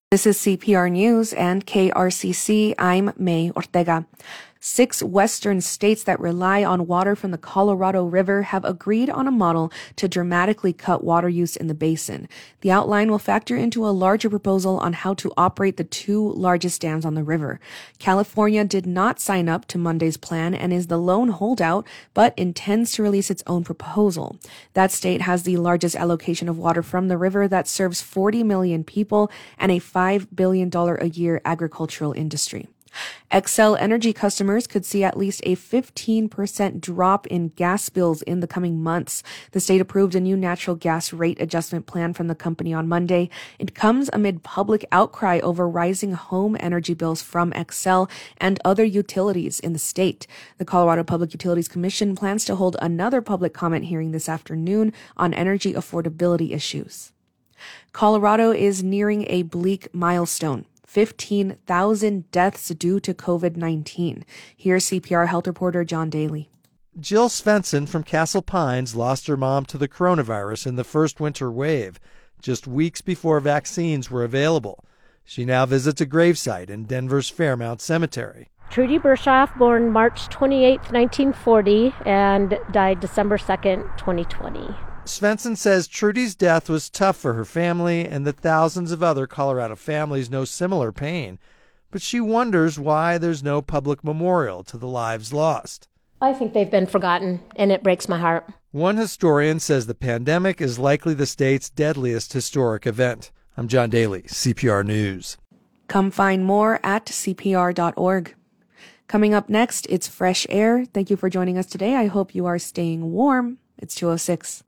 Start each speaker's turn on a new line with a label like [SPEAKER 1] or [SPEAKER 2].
[SPEAKER 1] This is CPR News and KRCC. I'm May Ortega. 6 western states that rely on water from the Colorado River have agreed on a model to dramatically cut water use in the basin. The outline will factor into a larger proposal on how to operate the 2 largest dams on the river. California did not sign up to Monday's plan and is the lone holdout, but intends to release its own proposal. That state has the largest allocation of water from the river that serves 40 million people and a $5 billion a year agricultural industry. Xcel Energy customers could see at least a 15% drop in gas bills in the coming months. The state approved a new natural gas rate adjustment plan from the company on Monday. It comes amid public outcry over rising home energy bills from Xcel and other utilities in the state. The Colorado Public Utilities Commission plans to hold another public comment hearing this afternoon on energy affordability issues. Colorado is nearing a bleak milestone. 15,000 deaths due to COVID-19. Here's CPR health reporter John Daly.
[SPEAKER 2] Jill Svensson from Castle Pines lost her mom to the coronavirus in the first winter wave, just weeks before vaccines were available. She now visits a gravesite in Denver's Fairmount Cemetery.
[SPEAKER 3] Trudy Bershoff, born March 28, 1940, and died December 2nd, 2020.
[SPEAKER 2] Svensson says Trudy's death was tough for her family and that thousands of other Colorado families know similar pain, but she wonders why there's no public memorial to the lives lost.
[SPEAKER 3] I think they've been forgotten, and it breaks my heart.
[SPEAKER 2] One historian says the pandemic is likely the state's deadliest historic event. I'm John Daly, CPR News.
[SPEAKER 1] Come find more at cpr.org. Coming up next, it's Fresh Air. Thank you for joining us today. I hope you are staying warm. It's 2:06.